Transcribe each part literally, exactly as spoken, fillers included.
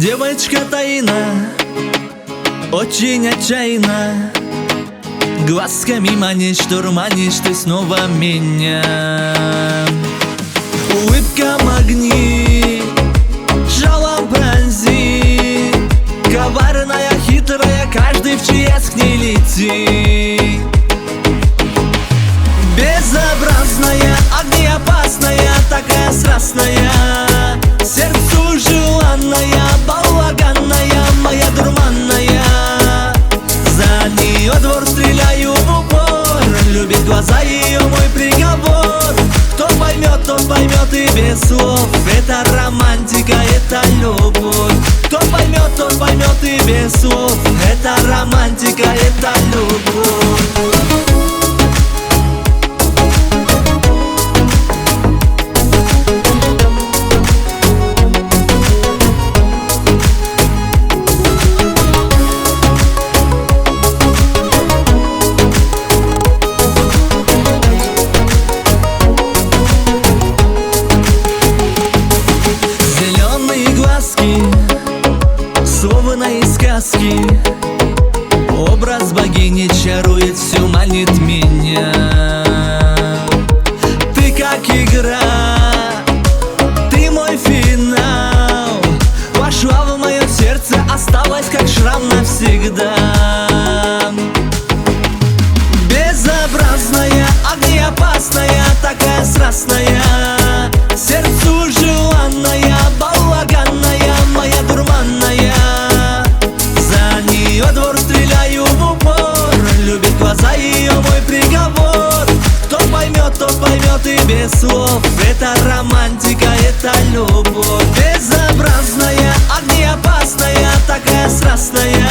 Девочка тайна, очень отчаянна, глазками манишь, дурманишь ты снова меня. Улыбка магнит, жалом пронзит, коварная, хитрая, каждый в честь к ней летит. Безобразная, огнеопасная, такая страстная, сердцу желанная, балаганная, моя дурманная. За нее двор стреляю в упор, любит глаза ее мой приговор. Кто поймет, тот поймет и без слов, это романтика, это любовь. Кто поймет, тот поймет и без слов, это романтика, это любовь. Словно из сказки, образ богини чарует, все манит меня. Ты как игра, ты мой финал, вошла в мое сердце, осталась как шрам навсегда. Безобразная, огнеопасная, такая страстная, сердцу желанная, балаганная, моя дурманная. За нее двор стреляю в упор, любит глаза ее мой приговор. Кто поймет, тот поймет и без слов, это романтика, это любовь. Безобразная, огнеопасная, такая страстная.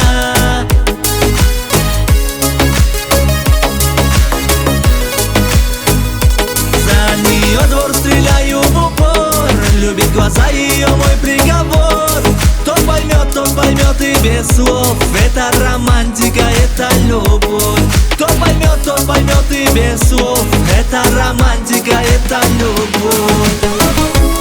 За нее двор стреляю в упор, любит глаза ее мой приговор. Кто поймет, тот поймет и без слов, это романтика, это любовь. Кто поймет, тот поймет и без слов, это романтика, это любовь.